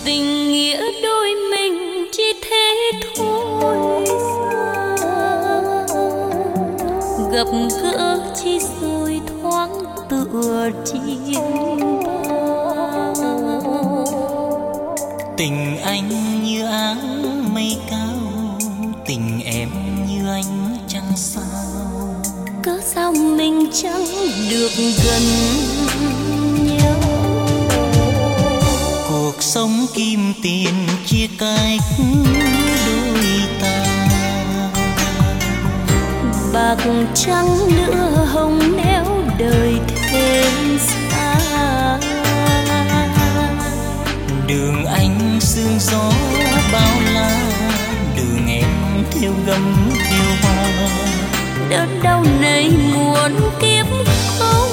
tình nghĩa đôi mình chỉ thế thôi sao? Gặp gỡ chỉ rồi thoáng tựa chim bao. Tình anh như áng mây cao, tình em như ánh trăng sao. Cớ sao mình chẳng được gần nhau? Cuộc sống kim tiền chia cách đôi ta. Bạc trắng nữa hồng néo đời thêm xa. Đường anh sương gió bao la, đường em theo gấm theo hoa. Đớn đau này muôn kiếp không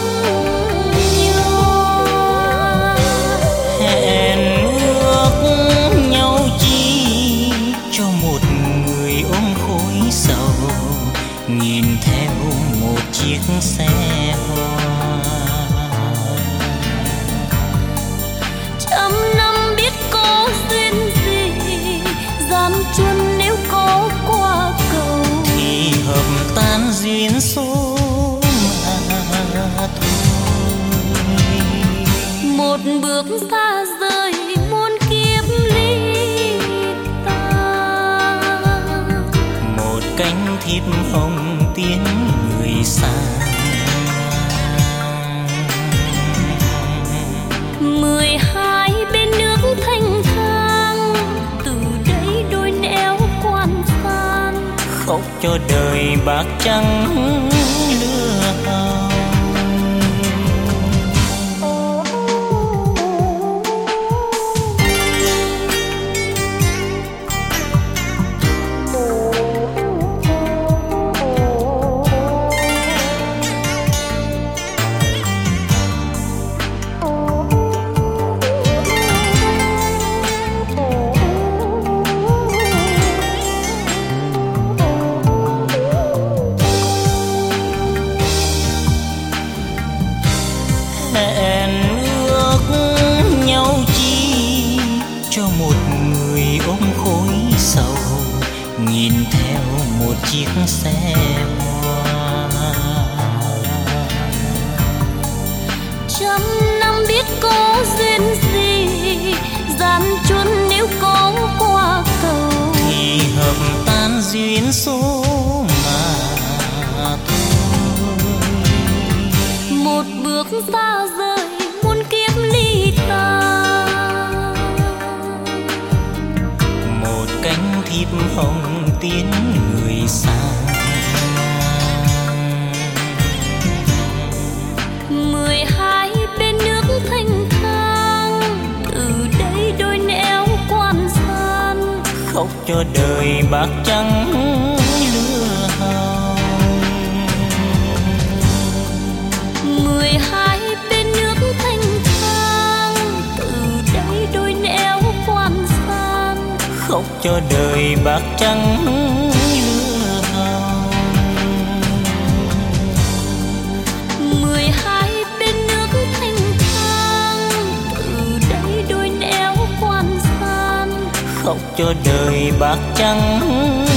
nhòa. Hẹn ước nhau chi cho một người ôm khối sầu, nhìn theo một chiếc xe hoa. Trăm năm biết có duyên gì, gian truân nếu có qua cầu thì hợp tan duyên số mà thôi. một bước xa rời muôn kiếp ly ta. Một cánh thiệp hồng tiến người xa. 12 bên nước thanh thang, từ đây đôi nẻo quan san. Khóc cho đời bạc trắng lừa hồng. Hẹn ước nhau chi cho một người ôm khối sầu, nhìn theo một chiếc xe hoa. Trăm năm biết có duyên gì, gian truân nếu có qua cầu thì hợp tan duyên số mà thôi. một bước xa rời muôn kiếp ly ta. Một cánh thiệp hồng tiến người xa. 12 bên nước thanh thang, từ đây đôi nẻo quan san. Khóc cho đời bạc trắng lừa hồng. 12 bên nước thanh thang, từ đây đôi nẻo quan san. Khóc cho đời bạc trắng lừa hồng. 12 bên nước thanh thang, từ đây đôi nẻo quan san. Khóc cho đời bạc trắng